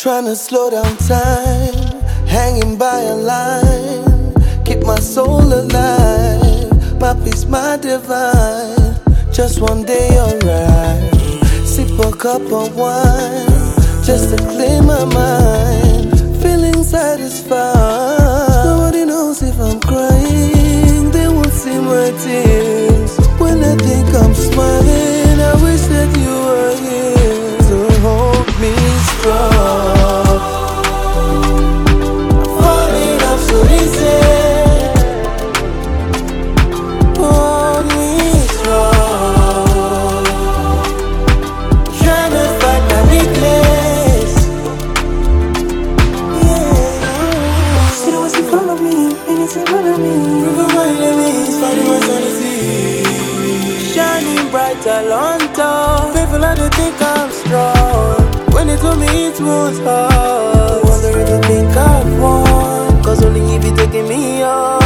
Trying to slow down time, hanging by a line, keep my soul alive, my peace, my divine. Just one day alright, sip a cup of wine, just to clear my mind, feeling satisfied. Nobody knows if I'm crying, they won't see my tears. When I think I'm smiling, I wish that you were here to hold me strong. Shining bright along top. People like to think I'm strong. When they told me it was hard, wonder if you think I've won. Cause only if you taking me on.